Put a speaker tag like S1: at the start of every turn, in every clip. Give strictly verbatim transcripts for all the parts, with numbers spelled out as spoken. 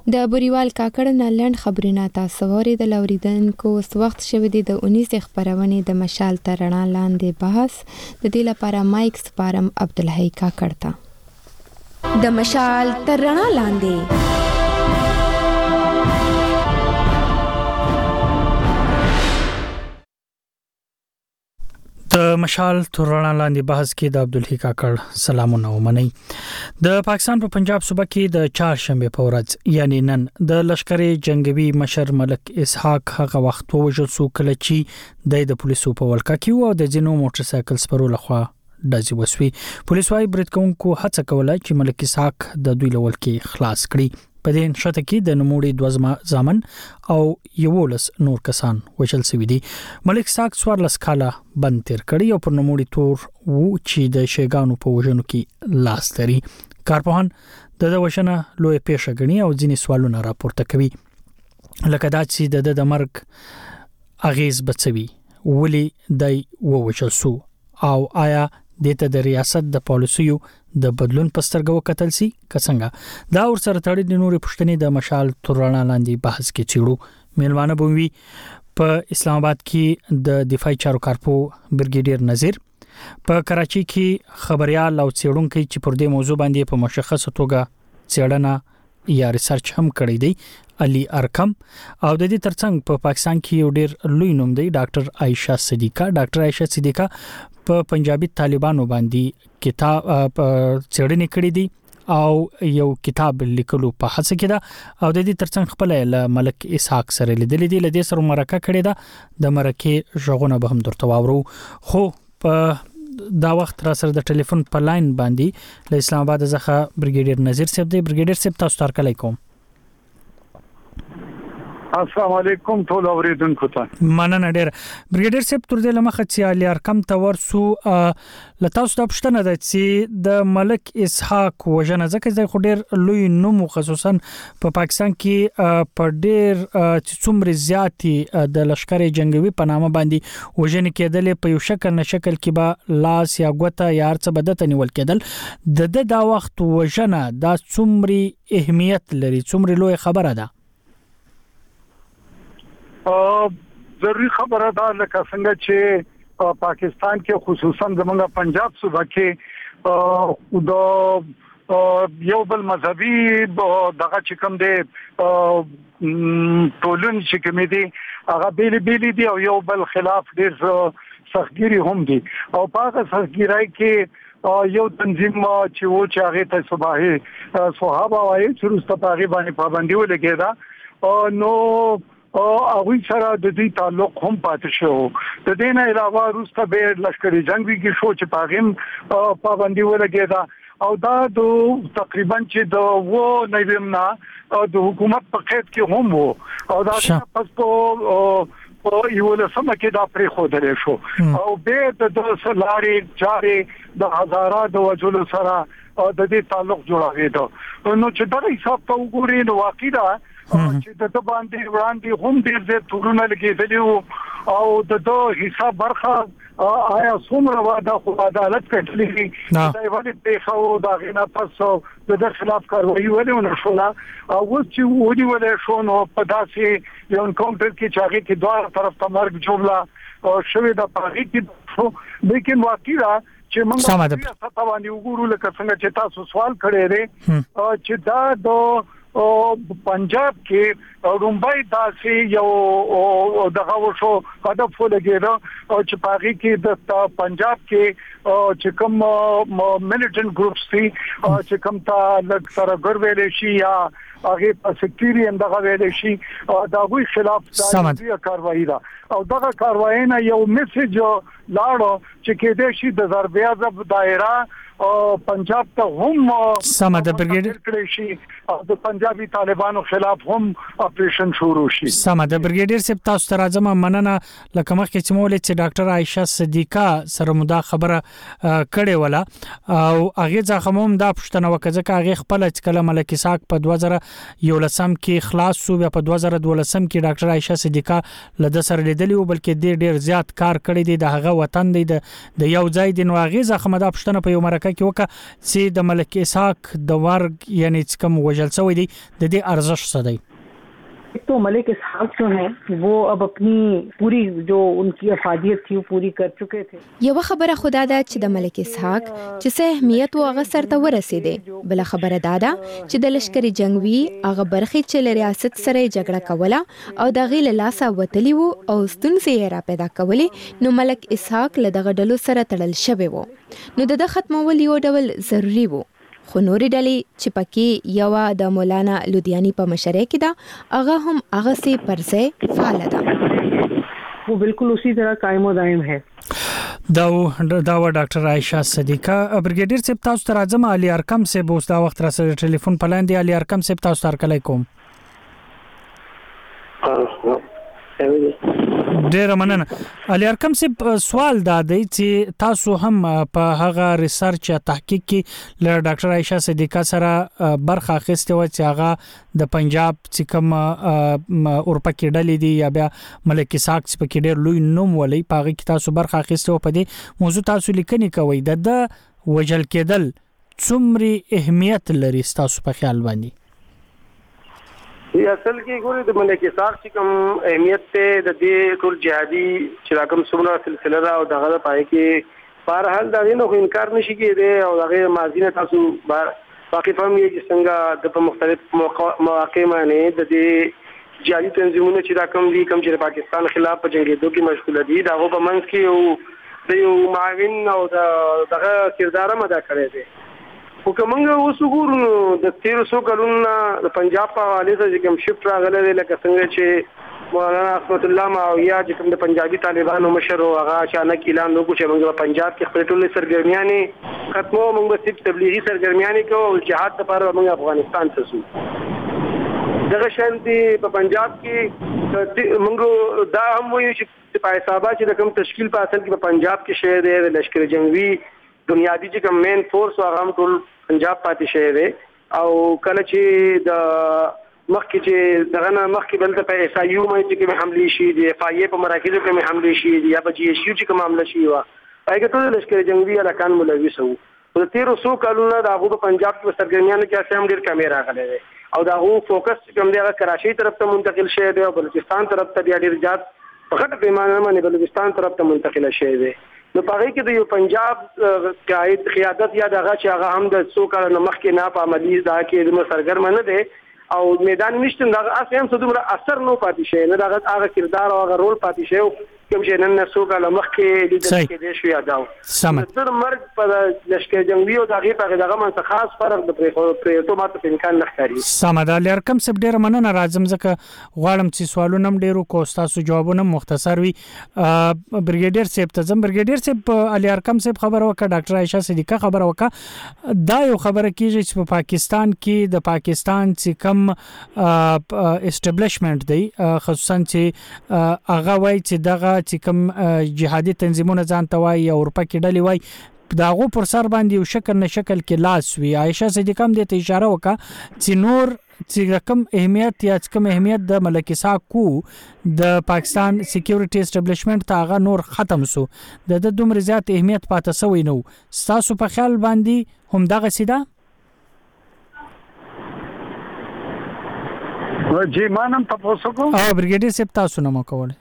S1: د بوریوال کاکړ نه لنډ خبرونه تاسو واورېدل. اوریدونکو اوس وخت شوی دی د اونیس خبرونې د مشال تر رڼا لاندې بحث. د دې لپاره مایک سپارم عبدالحی کاکړ ته. د مشال تر رڼا لاندې
S2: د مشال تر رڼا لاندې بحث کې د عبدالحی کاکړ سلامونه ومني. د پاکستان په پنجاب صوبه کې د چهارشنبه په ورځ یعنی نن د لشکري جنگوي مشر ملک اسحاق هغه وخت وژل شو کله چې د پولیسو په ولکه کې او د جنو موټر سایکل سپرو لخوا دازي وسوي. پولیس وايي برتکونکو هڅه کوله چې ملک اسحاق د دوی لول کې خلاص کړي. په دې نشته کې د نموړي دوزما ځامن او یولس نور کسان وشل سوي دي. ملک اسحاق څوارلس کاله بند تیر کړی او پر نموړي تور وو چې د شیګانو په وژنو کې لاس لري. کارپوهان د وژنه لوی پیښه غني او ځینې سوالونه راپورته کوي لکه دا چې د د مرګ اغیز بچوي ولی دای ووچل سو او آیا دته د ریاست د پالیسیو د بدلون پسترګو کتل سي کڅنګه دا ور سره تړي د نوري پښتنې د مشال تورانه لاندې بحث کې چیړو. میلمانه بووي په اسلام آباد کې د دفاعي چارو کارپو برګیډیر نذیر، په کراچي کې خبريال او څېړونکو چې پر دې موضوع باندې په مشخصه توګه څېړنه یا ریسرچ هم کړی دی علي ارکم، او د دې ترڅنګ په پاکستان کې یو ډېر لوی نوم دی ډاکټر عائشہ صدیقہ. ډاکټر عائشہ صدیقہ په پنجابي طالبانو باندې کتاب څېړنې کړې دي او یو کتاب لیکلو په هڅه کې ده او د دې ترڅنګ خپل له ملک اسحاق سره لیدلې دي. لدې سره مرکه کړې ده د مرکه ژغونه به هم درته واورو. خو په دا وخت را سره د ټلیفون په لاین باندې له اسلام آباد څخه برګیډیر نذیر صاحب دی. برګیډیر صاحب تاسو ته علیکم.
S3: السلام علیکم ټول اوریدونکو ته
S2: مننه ډیر. برګیډیر صاحب تر دې لمخه چې علي ارکم ته ورسو لتاسو د پښتنه د چې د ملک اسحاق وژنه ځکه چې خو ډیر لوی نوم خصوصا په پاکستان کې په ډیر څومره زیاتی د لشکري جنگوي په نامه باندې وژنه کېدل په یو شکل نه شکل کې به لاس یا ګوته یا ارڅ بدته نیول کېدل. د د دا وخت وژنه دا څومره اهمیت لري، څومره لوی خبره ده.
S3: ضروري خبره ده لکه څنګه چې پاکستان کې خصوصا زمونږ پنجاب صوبه کې د یو بل مذهبي دغه چې کوم دی ټولن چې کوم دی هغه بیل بیل دي او یو بل خلاف ډیر سختګيري هم دي او په هغه سختګيري کې یو تنظیم چې و چې هغه ته صباحي صحابه وايي چې رسته پاغي باندې پابندي ولګیدا نو او هغه سره د دې تعلق هم پاتې شو. د دې نه علاوه روسته به لشکري جنگي کې شو چې پاغم پابندي ولګیدا او دا د تقریبا چې د و نویمنا د حکومت په قید کې هم وو او دا پس په او یو له سم کې دا پرې خو درې شو او به د سلاري چارې د هزاره د وجلو سره د دې تعلق جوړاوې نو چې دا حساب ته وګورئ نو واقعا چې د باندې وړاندې هم ډېر ډېر تورونه لګېدلي او د حساب برخه آیا څومره واده خو عدالت کټلې دا یو دې خو دا غنا پس د خلاف کاروایی ولونه شو او چې ودی ولې شو نو په داسې یو انکاونټر کې چې هغه کې دوه طرف ته مرګ جوړلا شوې د پاغي کې شو لیکن واقعا چې موږ تاسو باندې وګورو لکه څنګه چې تاسو سوال کړی دی چې دا د او پنجاب کې رومبای داسې یو دغه وشو هدف ولګیدو او چې پاغي کې د پنجاب کې چې کوم ملیټنت ګروپس دي چې کوم تا لږ سره ګرځول شي یا هغه په سکیورټي اندغه ویل شي دا غوي خلاف د کاروایی دا او دغه کاروایی نه یو میسج لاړو چې کې د شي د ضربیازب دایره او پنجاب ته هم
S2: سم د برګیډ
S3: کړی شي او د پنجابي طالبانو خلاف هم اپریشن شروع شي.
S2: سم د برګیډیر صاحب تاسو ته راځم مننه لکه مخکې چې مولې چې ډاکټر عائشہ صدیقہ سره مدا خبره کړې ولا او هغه ځکه هم دا پښتنه وکړه هغه خپل کله ملک اسحاق په دوه زره یولسم کې خلاص شو په دوه زره دولسم کې ډاکټر عائشہ صدیقہ لده سره لیدلی او بلکې ډیر ډیر زیات کار کړی دی د هغه وطن دی د یو ځای دی نو هغه ځکه مدا پښتنه په یو مرکه مرکه کې وکړه چې د ملک اسحاق د ورګ یعنی کوم وجل شوی دی د دې ارزښت څه دی؟
S4: तो मलिक इसहाक जो हैं वो अब अपनी पूरी जो उनकी अफादियत थी वो पूरी कर चुके थे.
S1: یو خبره خدا ده چې د ملک اسحاق چې څه اهمیت او هغه سره ورسېده. بل خبره دا ده چې د لشکري جنگوي هغه برخي چې له ریاست سره جګړه کوله او د غیل لاسه وتلی وو او ستونزې را پیدا کولې نو ملک اسحاق له دغه ډلو سره تړل شوی وو نو د ختمول یو ډول ضروری وو. خو نورې ډلې چې پکې یو د مولانا لودیانی په مشرۍ کې ده هغه هم هغه سي پرځه فعال ده.
S4: वो बिल्कुल उसी तरह कायम और दायम है.
S2: دا دا و ډاکټر عائشہ صدیقہ برګیډیر صاحب تاسو ته راځم. علي ارقم صاحب اوس دا وخت را سره ټلیفون په لاندې. علي ارقم صاحب تاسو ته کله کوم ډیر مننه. علي ارقم صاحب سوال دا دی چې تاسو هم په هغه ریسرچ یا تحقیق کې له ډاکټر عائشہ صدیقہ سره برخه اخیسته و چې هغه د پنجاب چې کوم اورپا کې ډلې دي یا بیا ملک اسحاق چې په کې ډیر لوی نوم ولې په هغه کې تاسو برخه اخیسته و. په دې موضوع تاسو لیکنی کوي د وجل کېدل څومره اهمیت لري تاسو په خیال باندې؟
S5: یہ اصل کې ګورې د ملک اسحاق چې کوم اهمیت ته د دې ټول جهادي چې راکم څومره سلسله را او دغه پای کې بهرحال دا نه خو انکار نشي کېدی او دغه ماضی نه تاسو واقف هم یې چې څنګه د مختلف مواقع باندې د دې جهادي تنظیمونو چې راکم دي کوم چې پاکستان خلاف په جنگیدو کې مشغول دي دا په منځ کې یو د یو معاون او دغه کردار هم ادا کړی دی. خو کومه اوس وګورو د تیر څو کلونو د پنجاب په حواله سره کوم شفت راغلی دی لکه څنګه چې مولانا رحمت الله ماویہ چې کوم د پنجابي طالبانو مشر او هغه اچانک اعلان وکړ چې موږ په پنجاب کې خپل ټول سرګرمیانې ختمو موږ صرف تبلیغي سرګرمیانې کوو او جهاد لپاره موږ افغانستان ته ځو. دغه شانتي په پنجاب کې موږ دا هم وایو چې په حسابه چې کوم تشکیل په اصل کې په پنجاب کې شوی دی د لشکر جنگوي بنیادی چې کوم مین فورس او هغه ټول پنجاب پاتې شوی دی او کله چې د مخکې چې دغه نه مخکې بل د په ایس آی یو باندې چې کوم حمله شي د اف آی ای په مراکزو کې کوم حمله شي یا په جی ایس یو چې کوم حمله شي وا هغه ټول لشکر جنگي الکان ملوث وو. د تیرو څو کلونو د هغه په پنجاب کې سرګرمیانو کې اساسا هم ډیر کیمرا غلې دي او دا هغه فوکس کوم دی هغه کراچۍ طرف ته منتقل شوی دی او بلوچستان طرف ته ډیر زیات په غټ پیمانه باندې بلوچستان طرف ته منتقل شوی دی. نو پاره کې د یو پنجاب قائد قیادت یا دغه چې هغه هم د څو کال مخ کې نه په عملی دا کې د سرګرم نه دی او میدان نشته دغه اسیم څه دومره اثر نه پاتې شي نه دغه هغه کردار او هغه رول پاتې شي کوم چې نن څو کال مخ کې لیدل کې شو یاداو. تر مرګ په لشکر جنگي او دغه په دغه منځ خاص فرق د پریتو ماته په امکان نه ښکاري.
S2: سمدال ارقم سب ډیر مننه. راځم ځکه غواړم چې سوالونه هم ډیرو کوستاسو جوابونه مختصر وي. برګیډیر صاحب ته زم برګیډیر صاحب علي ارقم صاحب خبر وکړه ډاکټر عائشہ صدیقہ خبر وکړه دا یو خبره کیږي چې په پاکستان کې د پاکستان چې کم اسټابلیشمنت دی خصوصا چې هغه وایي چې دغه چې کوم جهادي تنظیمونه ځان ته وایي او اروپا کې ډلې وایي داغو پر سر باندې یو شکل نه شکل کې لاس وی. عائشہ صدیقہ هم دې ته اشاره وکړه چې نور چې کوم اهمیت یا کوم اهمیت د ملک اسحاق کو د پاکستان سکیورټي اسټابلیشمنت ته هغه نور ختم سو د د دومره زیات اهمیت پاتې سوی نو تاسو په خیال باندې هم دغه سیده
S3: جی مانم تاسو کو
S2: او برګیډیر صاحب تاسو نه مو کوله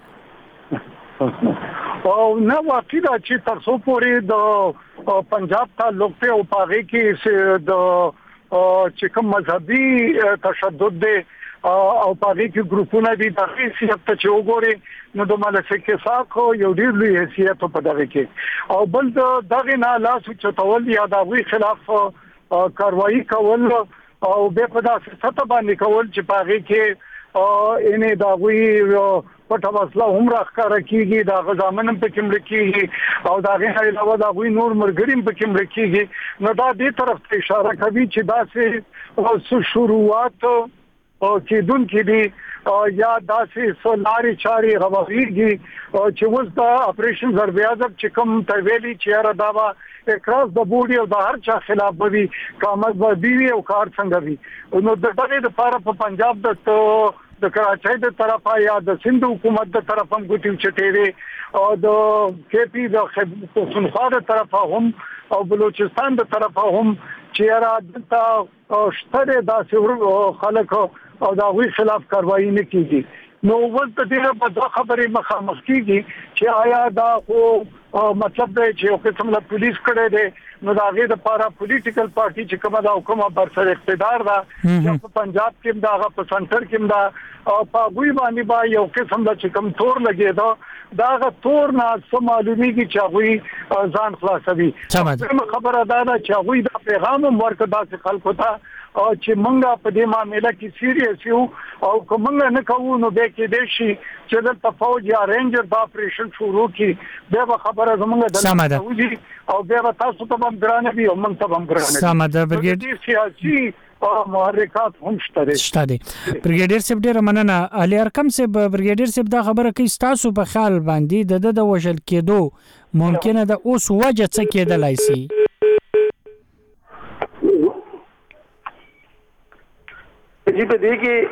S3: او نه واقعي دا چې تاسو پورې د پنجاب تعلق ته او پاغي کې د چې کوم مذهبي تشدد دی او پاغي کې ګروپونه دي د حیثیت ته چې وګوري نو د ملک اسحاق یو ډیر لوی حیثیت په دغه کې او بل دغه نه لاس چتول یا د وی خلاف کاروایی کول او به په داسې سطح باندې کول چې پاغي کې انې دا وی پټه وسله هم راخاره کیږي دا غزامن په کوم لکېږي او دا غي علاوه دا وی نور مرګریم په کوم لکېږي نو دا دې طرف ته اشاره کوي چې دا سه شروعات او چې دن کې دي یا داسې سولاري چاري غوړيږي چې وس دا اپریشن ضرب اعظم چې کوم تویلی چې را دا اکراس د بوډي او د هر چا خلاف وي کامل وي او کار څنګه وي نو د دغه لپاره په پنجاب د د کراچۍ د طرفه یا د سند حکومت د طرفه هم ګوتې چټېږي او د کې پی د پښتونخوا د طرفه هم او بلوچستان د طرفه هم چې را دلته شتره داسې خلک او دا غوي خلاف کاروایی نه کیږي. نو ولته دغه په دوه خبرې مخامخ کیږي چې آیا دا خو مطلب دی چې یو قسم له پولیس کړي دي نو دا غي د پارا پولیټیکل پارټي چې کومه دا حکومت بر سر اقتدار ده چې په پنجاب کې دا په سنټر کې دا او په غوي باندې با یو قسم د چې کوم تور لګي دا دا تور نه سم معلومیږي چې غوي ځان خلاصوي. کومه خبره ده چې غوي دا پیغام ورکړه داسې خلکو ته او چې مونږه په دې معاملې کې سیریس یو او کومه نه کوو نو به کې دې شي چې د تفوج یا رینجر د اپریشن شروع کی به خبره زمونږ د توجي او به تاسو ته هم ګرانه وي او موږ ته هم ګرانه
S2: سماده برګیډ
S3: سیاسي او محرکات هم شته
S2: شته دي. برګیډر صاحب ډیر مننه. علي ارقم صاحب برګیډر صاحب دا خبره کوي تاسو په خیال باندې د د وژل کېدو ممکنه ده اوس وجه څه کېدلای شي؟
S5: چې په دې کې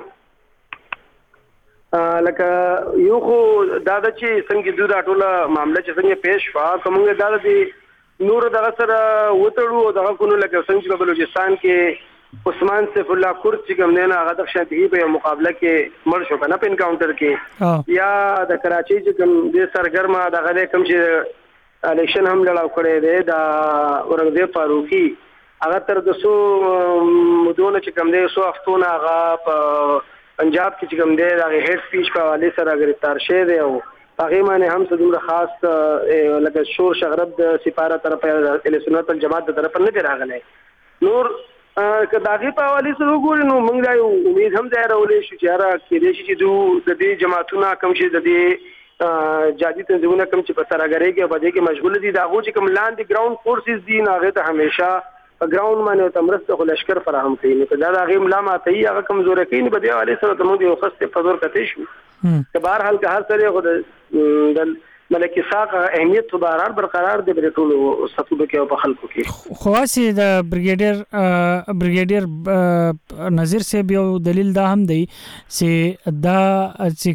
S5: لکه یو خو دا د چې څنګه دوی دا ټوله معاملې چې څنګه پیش وا کومه دا د نور دغه سره وټړو دغه کو لکه څنګه په بلوچستان کې عثمان سیف الله کورد چې کوم نه هغه د شانتي په مقابله کې مړ شو کنه په انکاونټر کې یا د کراچۍ چې کوم د سرګرما دغه کوم چې الیکشن هم لړاو کړی دی دا اورنګزیب فاروقي هغه تر د سو مدونه چې کوم دی سو هفتونه هغه په پنجاب کې چې کوم دی هغه هډ سپیچ په حواله سره گرفتار شوی دی او هغه باندې هم څه دومره خاص لکه شور شغرب د سفارت طرفه اهل سنت الجماعت د طرفه نه راغلی. نور که داغه په حواله سره وګورئ نو موږ یو امید هم ځای راولې شو چې را کې دې چې دوی د دې جماعتونو کوم شي د دې جادي تنظیمونه کوم چې په سرګرۍ کې باندې کې مشغول دي دا غو چې کوم لاندې ګراوند فورسز دي هغه ته همیشه په ګراوند باندې تمرسته خو لشکر فراهم کوي نو دا د غیم لا ماته هغه کمزور کوي په دې حواله سره ته مو یو خسته فزور کته شو که بهر حال که هر سره خو د ملکی ساق اهمیت تو برقرار برقرار دی بر ټولو صفوبه کې او په خلکو کې.
S2: خو اسی د بریګیډر بریګیډر نظیر صاحب یو دلیل دا هم دی چې دا چې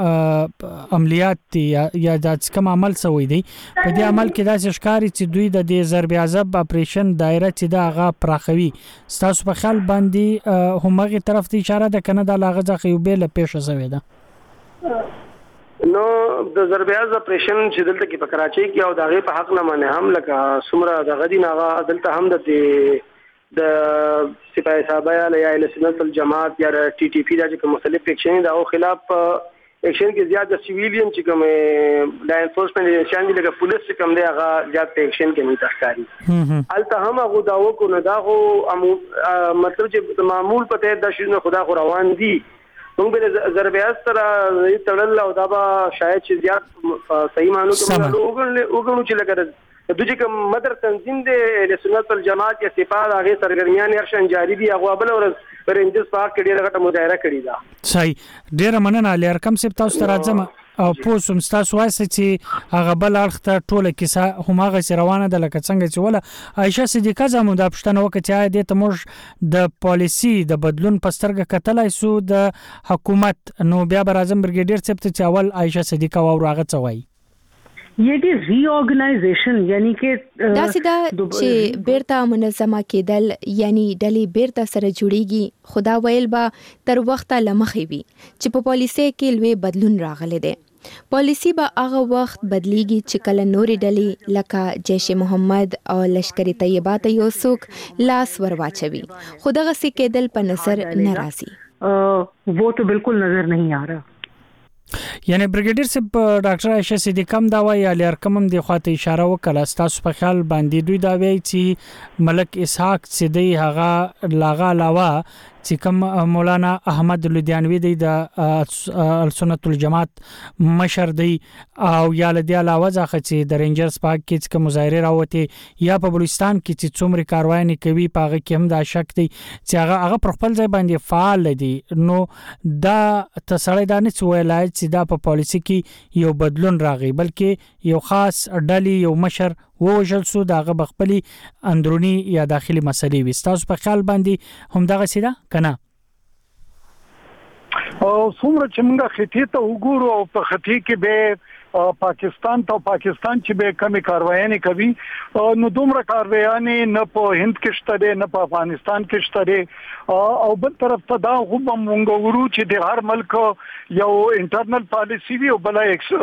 S2: کوم عملیات دي یا د کوم عمل سوی دی په دې عمل کې دا ښکاری چې دوی د دې ضرب عذاب اپریشن دایره چې دا غا پراخوي تاسو په خیال باندې همغه طرف ته اشاره ده کنه د لاغه ځخ یو بیل پېښه شوی ده
S5: نو د ضربیاز اپریشن چې دلته کې په کراچۍ کې او دغه په حق نه باندې هم لکه سمره د غدي ناغه دلته هم د د سپاه صاحب یا اهل سنت الجماعت یا ټي ټي پی د مختلف اکشن دا او خلاف اکشن کې زیات سیویلین چې کوم د انفورسمنت ایجنسی لکه پولیس کوم دی هغه زیات اکشن کې نه تخکاری الته هم هغه داو کو نه دا خو مطلب چې معمول پته د شنو خدا خو روان دي موږ به ضربیات سره تړل او دا به شاید چې زیات صحیح معنی کوم وګورو چې لګره د دې کوم مدر تنظیم دی د سنت الجماعت یا سپاه هغه سرګرمیان هرشن جاری دي هغه بل ورځ رنجز پاک کې ډیره غټه مظاهره کړې ده.
S2: صحیح ډیره مننه علي ارقم صاحب تاسو ته راځم او پوسم تاسو وایي چې هغه بل اړخ ته ټوله کیسه هماغه روانه ده لکه څنګه چې ولا عائشه صدیقه زمو د پښتنو وکړه چې د تموج د پالیسی د بدلون پسترګه کتلای سو د حکومت نو بیا بر اعظم برګیډیر صاحب ته اول عائشه صدیقه و راغه څوي
S4: یہ دی ری آرګنایزیشن یعنی کې
S1: دا سیدا چې بیرته منظمه کېدل یعنی ډلې بیرته سره جوړیږي خدا ویل با تر وخته لمخې وي چې په پالیسي کې لوی بدلون راغلی دی. پالیسی به هغه وخت بدلیږي چې کله نورې ډلې لکه جیش محمد او لشکر طیبه ته یو څوک لاس ورواچوي خو دغه څه کېدل په نظر نه راځي
S4: وہ تو بالکل نظر نہیں آ رہا.
S2: یعنی برګیډیر صاحب ډاکټر عائشه صدیقم دا وایي علي ارقم هم د خواته اشاره وکړه تاسو په خیال باندې دوی دا وایي چې ملک اسحاق سیدی هغه لاغه علاوه چې کوم مولانا احمد لودیانوی دی د سنت الجماعت مشر دی او یا له دی علاوه ځکه چې د رینجرز پاک کې کوم مظاهره راوته یا په بلوچستان کې چې څومره کاروانی کوي پاغه کې هم دا شک دی چې هغه هغه پر خپل ځای باندې فعال دي نو دا تسړی دا نه ویلای چې دا په پالیسي کې یو بدلون راغی بلکې یو خاص ډلې یو مشر ووجل سو دغه بخپلی اندرونی یا داخلي مسلې وي تاسو په خیال باندې هم دغه سیده کنه
S3: څومره چې موږ خطې ته وګورو او په خطې کې به پاکستان ته پاکستان چې به کمی کاروایي کوي نو دومره کاروایي نه په هند کې شته نه په افغانستان کې شته او بل طرف ته دا هم موږ ورو چې د هر ملک یو انټرنل پالیسی وي او بل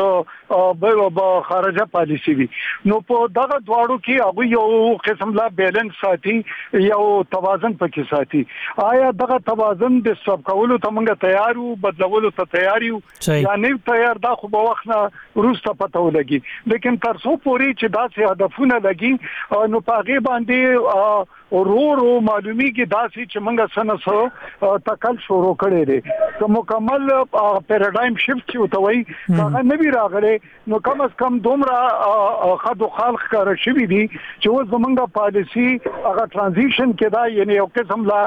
S3: بل خارجه پالیسی وي نو په دغه دواړو کې هغه یو قسم لا بیلنس ساتي یو توازن پکې ساتي آیا دغه توازن د سب کولو ته موږ تیار یو بدلولو ته تیار یو یا نه تیار دا خو به وخت نه روسته پته ولګي لیکن تر څو پوري چې داسې هدفونه لګي نو پاغه باندې ورورو معلومیږي داسې چې موږ سنسو تکل شروع کړي دي که مکمل پیراډایم شفت چې وتوي هغه نوی راغلي نو کم از کم دومره خدو خلق کار شوی دي چې و زمونږه پالیسی هغه ترانزیشن کې دا یعنی یو قسم لا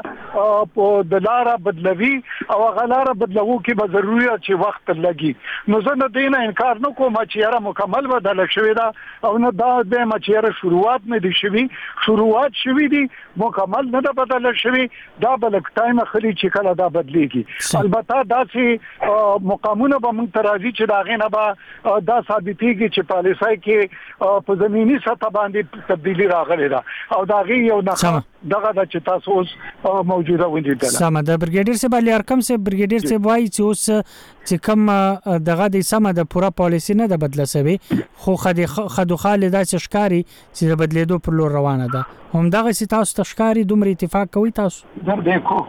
S3: د لاره بدلوي او هغه لاره بدلوو کې به ضروري چې وخت لګي نو زه نه دینه انکار نه کوم چې یاره مکمل بدل شوی دا او نه دا به مچیره شروعات نه دي شوی شروعات شوی دي مکمل نه ده بدل شوی دا بلک ټایم خلی چې کله دا بدلیږي البته دا چې مقامونه به موږ ترازی چې دا غینه به دا ثابتېږي چې پالیسای کې په زمینی سطح باندې تبدیلی راغلی ده او دا غي یو نه دغه د چې تاسو اوس موجوده وندي
S2: سم ده برګیډیر سے بالی ارکم سے برګیډیر سے وای چې اوس چې کوم دغه د سم د پورا پالیسی نه د بدله سوي خو خدي خدو خالدا چې شکاري چې د بدلیدو پر لور روانه ده هم دغه چې تاسو تشکاری دومره اتفاق کوي تاسو
S3: در دیکھو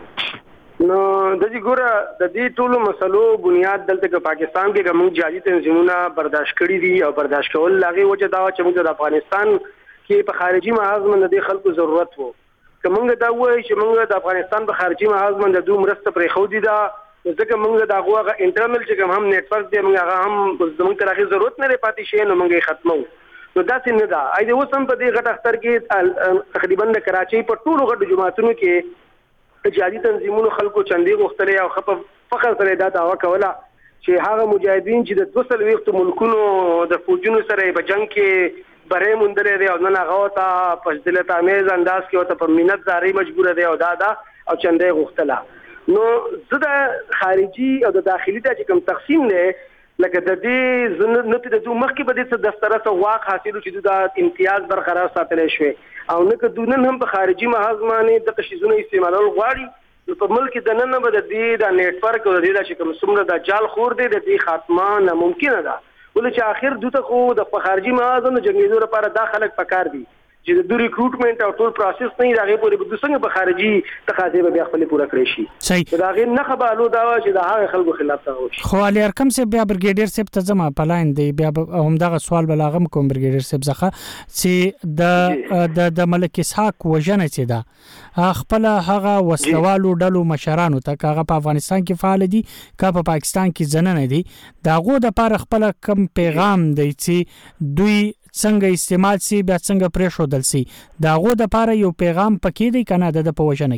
S5: نو د دې ګوره د دې ټولو مسلو بنیاد دلته کې پاکستان کې کوم جادي تنظیمونه برداشت کړي دي او برداشت کول لاغي وجه دا چې موږ د افغانستان کې په خارجي محاذ باندې د خلکو ضرورت وو کومه دا وایي چې موږ د افغانستان په خارجي محاذ باندې دوه مرسته پرې خو دي دا ځکه موږ دا غوغه انټرنل چې کوم هم نت ورک دی موږ هغه هم زموږ ترغه ضرورت نه لري پاتې شي نو موږ ختمو نو دا څنګه دا اې د اوسم په دې غټ اختر کې تقریبا د کراچۍ په ټولو غټ جماعتونو کې جادي تنظیمونو خلکو چندې غوښتلې او خپ فخر سره دا داوا کوله چې هغه مجاهدین چې د دوه سل وخت ملکونو د فوجونو سره په جنگ کې بره مونډره دی او نه هغه ته په ځله تامیز انداز کې او ته په مينت زاري مجبور دی او دا دا او چندې غوښتله نو زده خارجي او د داخلي ته کوم تقسیم نه لکه د دې زنه ته د مخکې به د دفتر ته واق حاصل چې د امتیاز برقرار ساتل شوی او نه که دونن هم په خارجي محاذ باندې د تشیزونو استعمالول غواړي په ملک د نن نه به د دې د نت ورک او د دې چې کوم څومره د جال خور دی د دې خاتمه ناممکن ده ولې چې اخر دوته خو د خارجي محاذ نه جنګیدو لپاره داخله پکار دي چې د ریکروټمنټ او ټول پروسس نه راغی پورې د څنګه په خارجي تقاضې به خپل پوره کړی شي
S2: صحیح
S5: دا غیر نه خبالو دا چې د هغه خلکو خلاف ته وشي
S2: خو علي ارکم سے بیا برګیډیر صاحب ته زما پلاین دی بیا هم دغه سوال بلاغم کوم برګیډیر صاحب ځخه چې د د د ملک اسحاق وجنه چې دا خپل هغه وسلوالو ډلو مشرانو ته هغه په افغانستان کې فعال دي کا په پاکستان کې زنه نه دي داغه د پر خپل کم پیغام دی چې دوی څنګه استعمال سي بیا څنګه پرې شو دل سي داغه د پاره یو پیغام پکې دی کنه د پوجنه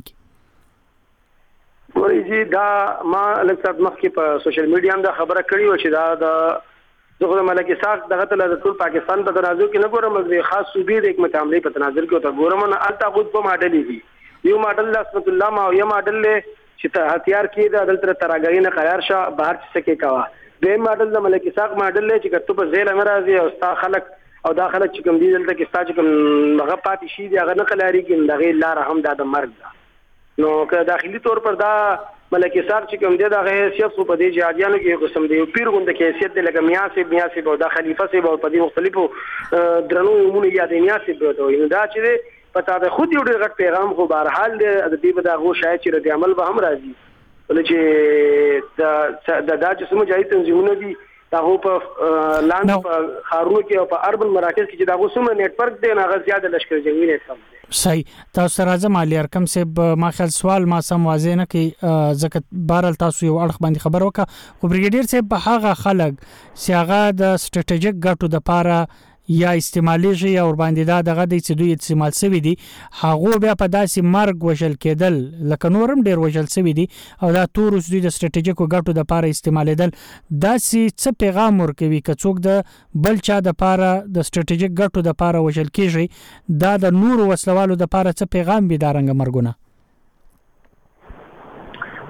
S2: کې
S5: ورېږي دا ما لکه مخکې په سوشل میډیا هم دا خبره کړې و چې دا د دغه ملک اسحاق دغه ته ټول پاکستان په تناظر کې نه ګورم د خاص صوبې د حکومت عملی په تناظر کې ته ګورم نه التا خود په ماډل دي یو ماډل رحمت الله ما یو ماډل چې ته هتیار کې د دلته تراګری نه قرار شه بهر څه کې کوا د ماډل د ملک اسحاق ماډل چې کته په ځای لمرازي او ستا خلک او داخله چې کوم دي دلته کې ستا چې کوم هغه پاتې شي دی هغه نه قلاري کې دغه لار هم د مرګ ده نو که داخلي تور پر دا ملک اسحاق چې کوم دی دغه حیثیت په دې جهادیانو کې قسم دی پیر غوند کې حیثیت دی لکه میاسي میاسي او د خلیفہ سي او په دې مختلفو درنو یمونه یاد میاسي به نو دا چې پتا ده خود یو ډېر غټ پیغام خو بهر حال دی د دې په دغه شاید چې رد عمل به هم راځي ولې چې د دا چې سمو جاي تنظیمونه دي هغه په لاند په خارو کې او په اربن مراکز کې چې دا غوسمه نت ورک دی نه غزياده لشکر جنگي نه کم دی
S2: صحیح تاسو راځم علي ارکم صاحب ما خیال سوال ما سم واضح نه کې زکه بارل تاسو یو اړه باندې خبر وکړه خو برګیډیر صاحب په هغه خلک چې هغه د سټریټیجیک ګټو د پاره یا استعمالي یا ور باندې دا دغه د چې دوی استعمال سوي دي هغه بیا په داسې مرګ وشل کېدل لکه نورم ډیر وشل سوي دي او دا تور دوی د سټریټیجیکو ګټو د پاره استعمالېدل داسې څه پیغام ورکوي که څوک د بل چا د پاره د سټریټیجیک ګټو د پاره وشل کیږي دا د نور وسلوالو د پاره څه پیغام به دارنګ مرګونه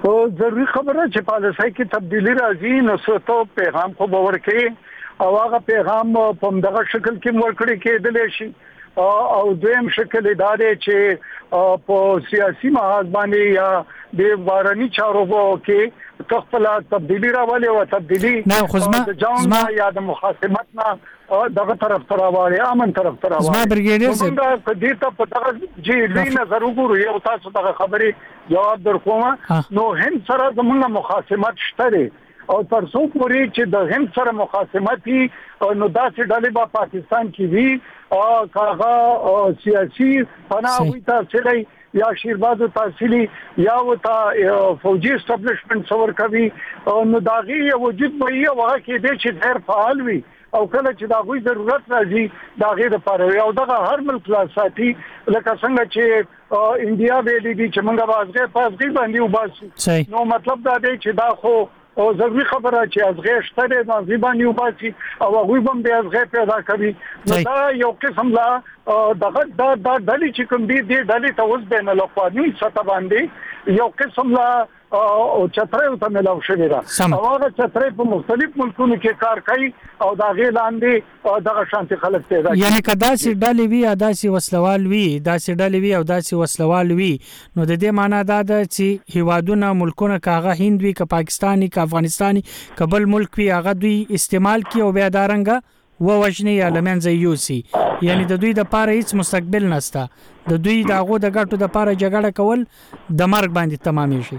S3: او ضروري خبره چې پالیسي کې تبدیلی راځي نو څه پیغام خو باور کوي او هغه پیغام په دغه شکل کې ورکړي کېدل شي او دویم شکل ادارې چې په سیاسي محاذ باندې یا د بارني چارو کې تخپل تبدیلی راولي او تبدیلی
S2: نه خو زما
S3: یا د مخاصمت نه دغه طرف ته راوړي امن طرف ته راوړي
S2: زما برګیډیر صاحب
S3: دا دې ته په دغه جې لې نظر وګورو یو تاسو دغه خبرې جواب درکوم نو هند سره زموږ مخاصمت شته او تر څو پورې چې د هند سره مخاصمتي نو داسې ډلې په پاکستان کې وي او کاغه سیاسي پناه وي تاسو یا شیرباز تحصیلی یا وتا فوجي اسټابلیشمنت څور کوي نو داغي وجود وي او هغه کې د چې ډېر فعال وي او کله چې دا غوي ضرورت راځي داغه لپاره او دغه هر ملک لا ساتي لکه څنګه چې انډیا ویلي دي چې موږ بازګه پاسګي باندې وباسو نو مطلب دا دی چې دا خو او ضروري خبره چې ازغه شته د ځبانی وباسي او هغه هم به ازغه پیدا کوي نو دا یو قسم لا دغه دا د ډلې چې کوم دي د ډلې ته اوس بین الاقوامي سطح باندې یو قسم لا او چترې ته ملاو شوی دا او هغه چترې په مختلف ملکونو کې کار کوي او دا غیر لاندې دغه شانتي خلک پیدا
S2: یعنی کدا سي ډلې وی ادا سي وسلوال وی دا سي ډلې وی او دا سي وسلوال وی نو د دې معنی دا ده چې هیوادونه ملکونه کاغه هند وی ک پاکستاني ک افغانستاني کبل ملک وی هغه دوی استعمال کی او بیا دارنګه و وجنی یا لمنځه یوسی یعنی د دوی د پاره هیڅ مستقبل نسته د دوی دغه د ګټو د پاره جګړه کول د مرګ باندې تمامي شي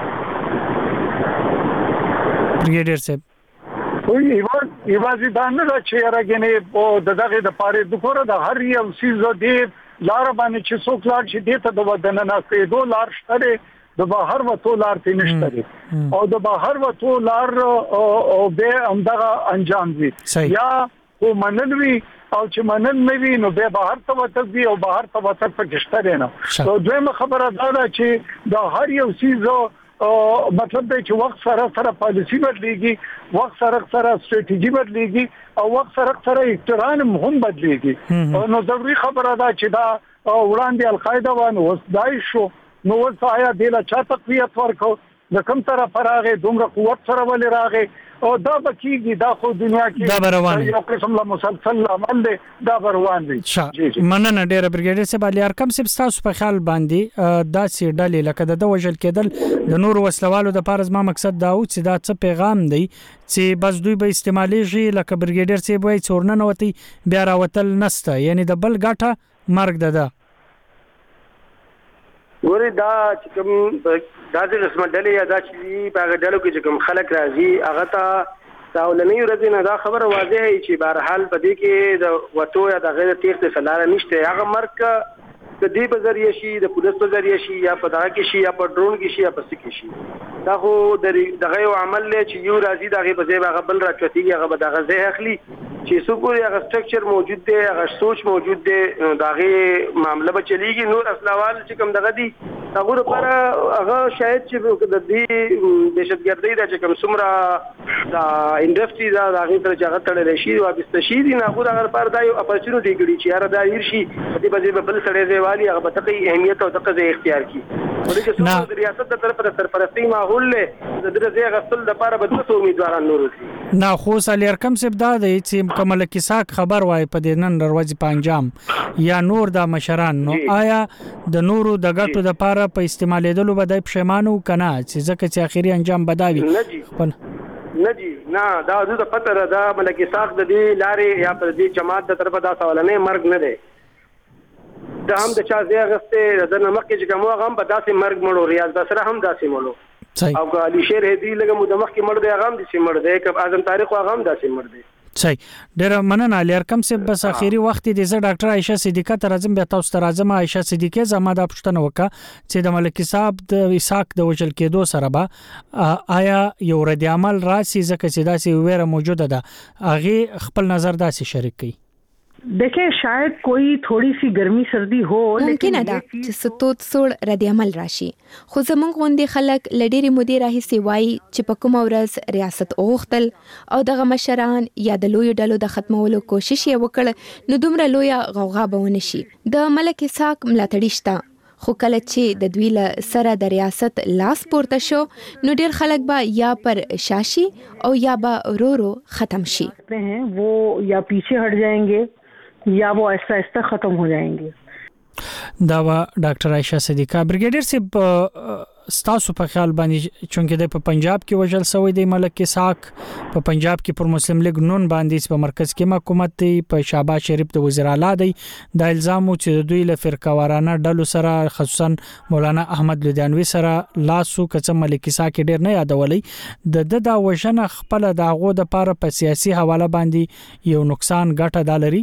S2: برګیډیر صاحب
S3: وی ایوان ایوازي دا نه چې راګنې د دغه د پاره د کوره د هر یو سیزو دی لار باندې چې څوک لار شي د ته د ودن نه کېدو لار شته د بهر وته لار ته نشته او د بهر وته لار او به همدغه انجام دي یا او منلوي او چې منل نه وي نو به بهر ته وته دي او بهر ته وته پکشته نه نو دویمه خبره دا ده چې د هر یو سیزو مطلب دی چې وخت سره سره پالیسی بدلیږي وخت سره سره ستراتیژي بدلیږي او وخت سره سره اقتران هم بدلیږي نو ضروري خبره ده چې دا وړاندې القاعده و نو دای شو نو وسایا د لا چا تقویت ورکو د کوم طرف راغې دومره قوت سره ولې راغې او دا بکیږي دا خو دنیا کې
S2: دا روان
S3: یو قسم لا مسلسل عمل دی دا روان دی
S2: مننه ډېر برګیډیر صاحب علي ارقم صاحب تاسو په خیال باندې دا سي ډلې لکه د وژل کېدل د نور وسلوالو د پاره ما مقصد دا و چې دا څه پیغام دی چې بس دوی به استعمالي شي لکه برګیډیر صاحب وایي څورنه نوتی بیا راوتل نسته یعنی د بل ګټه مرګ ده
S5: ورې دا چې کوم دا د رسمه ډلې یا دا چې په هغه ډلو کې چې کوم خلک راځي هغه ته دا ولنې ورځې نه دا خبره واضح هي چې بهر حال په دې کې د وټو یا د غیر تیښت سلاره نشته هغه مرګ د دې په ذریعہ شي د پولیس په ذریعہ شي یا په دغه کې شي یا په ډرون کې شي یا په سکه شي دا خو د دغه یو عمل له چې یو راځي دغه په ځای هغه بل راچوتي هغه به دغه ځای اخلي چې څو پورې هغه سټرکچر موجود دی هغه سوچ موجود دی دغه معاملې به چلیږي نور اصلاوال چې کوم دغه دي هغه لپاره هغه شاید چې د دې دهشتګردۍ د چې کوم څومره دا انډستری دا هغه تر ځای تړل شي او بستشي دي نه هغه لپاره دا یو اپورچونټی ګړي چې هر دا هیر شي دې په دې بل سړی دی والی هغه به تقي اهمیت او تقي اختیار کی ولکه څو د ریاست د طرفه سرپرستی ماحول له د درځي غسل د لپاره به څه امیدواران نور دي
S2: نه خو سالي ارقم سب دا دی چې کومل کیساک خبر وای په دې نن دروازې پنجام یا نور د مشران نو آیا د نورو د غټو د لپاره په استعمالېدلو بدای پښیمانو کنه چې ځکه چې اخیری انجام بداوي
S5: نه جی نه دا د پته دا ملکی ساخ د دې لارې یا پر دې جماعت د طرفه دا سوال نه مرګ نه دی دا هم د چا ځای غسته د نمک چې کومه هم په داسې مرګ مړو ریاض بسره هم داسې مړو او علي شیر هدي لګه مو د مخ کې مړ دی هغه هم داسې مړ دی کب اعظم تاریخ هغه هم داسې مړ دی
S2: صحیح ډېر مننه علي ارقم صاحب بس اخیری وخت دې زه ډاکټر عائشه صدیقه ته راځم بیا تاسو ته راځم عائشه صدیقه زما د پښتنه وکړه چې د ملکی صاحب د اسحاق د وجل کېدو سره به آیا یو رد عمل راسي ځکه چې داسې ویره موجوده ده هغه خپل نظر داسې شریک کړي
S4: देखिए शायद कोई थोड़ी सी गर्मी सर्दी हो
S1: ممکن ده چې ستوت سوړ رد عمل راشي خو زمونږ غوندي خلک لډيري مدیر راهي وای چې په کوم ورځ ریاست اوختل او دغه مشران یا د لوی ډلو د ختمولو کوشش یې وکړ نو دومره لوی غوغا به ونشي د ملک اسحاق ملاتړي شته خو کله چې د دوی له سره د ریاست لاس پورته شو نو ډیر خلک به یا پر شاشي او یا به ورو ختم شي
S4: हैं वो या पीछे हट जाएंगे या वो आहिस्ता आहिस्ता ختم हो जाएंगे।
S2: دا وا ډاکټر عائشہ صدیقہ بریګیډیر صاحب ستاسو په خیال باندې چونکه د په پنجاب کې وجل سوی دی ملک اسحاق په پنجاب کې پر مسلم لیگ نون باندې په مرکز کې حکومت دی په شهباز شریف د وزیر اعلی دی د الزام چې دوی له فرقوارانه ډلو سره خصوصا مولانا احمد لودیانوي سره لاسو کڅ ملک اسحاق ډیر نه یادولې د د دا وژنه خپل داغو د پاره په سیاسي حواله باندې یو نقصان ګټه دالري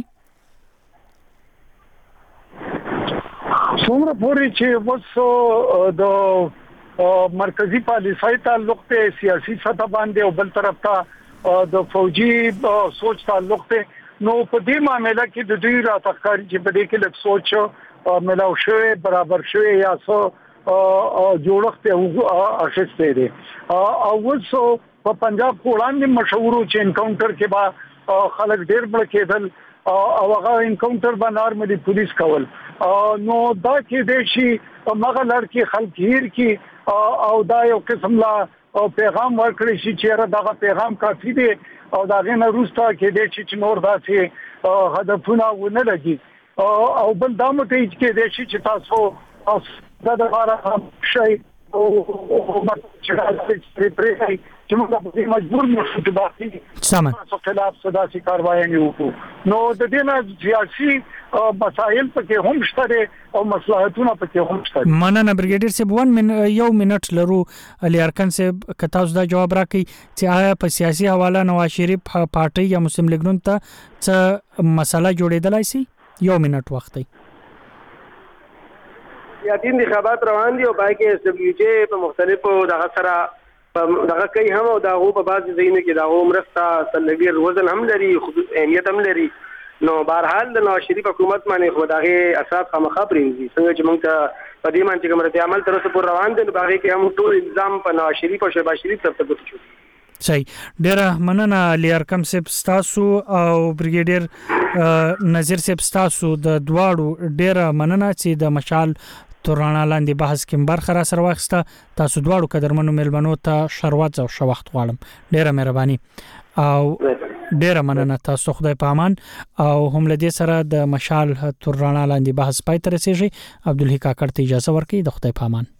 S3: څومره پوری چې وسو د مرکزی پالیسۍ تعلق ته سیاسي سطح باندې او بل طرف ته د فوجي سوچ تعلق ته نو په دې معاملې کې د دوی راتخکاری چې په دې کې لږ سوچ ملاو شوی برابر شوی یا څو جوړښت او اخیسته دي او وسو په پنجاب وړاندې مشهور چې انکاونټر کې با خلک ډېر بل کېدل او هغه انکاونټر به نارملي پولیس کول نو دا کې د شي مغه لړکی خلک هیر کی او دا یو قسم لا پیغام ورکړي شي چې دا پیغام کافي دی او دا غنه روستا کې د شي چې نور داسې هدفونه ونه لګي او بل دا مته کې د شي چې تاسو دا د لپاره شي او چې راځي پرې چې موږ په مجبور مو شو چې باندې
S2: سامان
S3: تاسو خلاف صداسي کاروایی وکړو نو د دې نه سیاسي مسائل پکې هم شته او مصلحتونه پکې هم شته
S2: مننه بریګیډیر صاحب ون من یو منټ لرو علي ارکن صاحب کته اوس دا جواب راکړي چې آیا په سیاسي حواله نواز شریف پارټي یا مسلم لیگ نون ته څه مسله جوړېدلای شي یو منټ وخت دی
S5: یا دین انتخابات روان دي او پای کې اس ډبلیو جی په مختلفو دغه سره دغه کوي هم او دغه په بعض ځایونو کې دغه مرسته سلګیر وزن هم لري اهمیت هم لري نو بهرحال د نواز شریف حکومت باندې خو دغه اساس خامخا پرېږي څنګه چې موږ ته په دې باندې کومه عمل تر اوسه پور روان دي باغې کې هم ټول الزام په نواز شریف او شهباز شریف طرف ته ګوت شو
S2: صحیح ډیره مننه علي ارکم صاحب ستاسو او بریګیډیر نذیر صاحب ستاسو د دواړو ډیره مننه چې د مشال تورانه لاندې بحث کې برخه را سره واخسته تاسو دواړو قدرمنو ملمنو ته شروات او شوخت غواړم ډیره مهرباني او ډیره مننه تاسو خدای په امان او هم لدی سره د مشال تورانه لاندې بحث پای تر رسیږي عبدالحی کاکړ ته اجازه ورکړي د خدای په امان